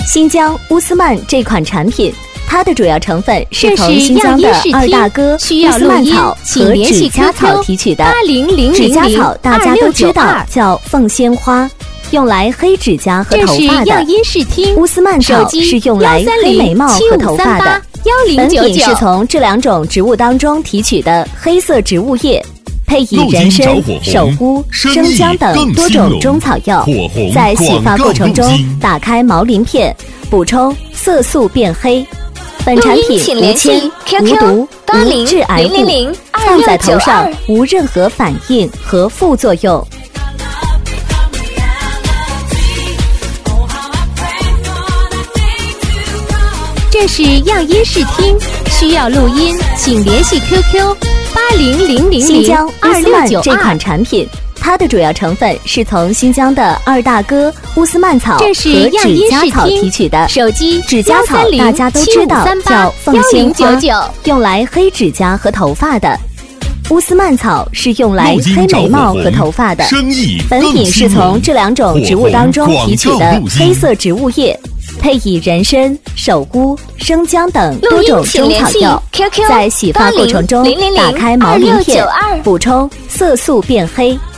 新疆乌斯曼这款产品，它的主要成分是从新疆的二大哥乌斯曼草和指甲草提取的。指甲草大家都知道叫凤仙花，用来黑指甲和头发的。乌斯曼草是用来黑眉毛和头发的。本品是从这两种植物当中提取的黑色植物液，配以人参、首乌、生姜等多种中草药，在洗发过程中打开毛鳞片，补充色素变黑。本产品无铅、无毒、无致癌物，放在头上无任何反应和副作用。 这是样音视听，需要录音请联系 QQ 8000 新疆乌斯曼 2692 这款产品，它的主要成分是从新疆的二大哥乌斯曼草和指甲草提取的。 手机指甲草大家都知道叫凤仙花， 1099 用来黑指甲和头发的。乌斯曼草是用来黑眉毛和头发的。本品是从这两种植物当中提取的黑色植物液，配以人参、首乌、生姜等多种中草药，在洗发过程中打开毛鳞片，补充色素变黑。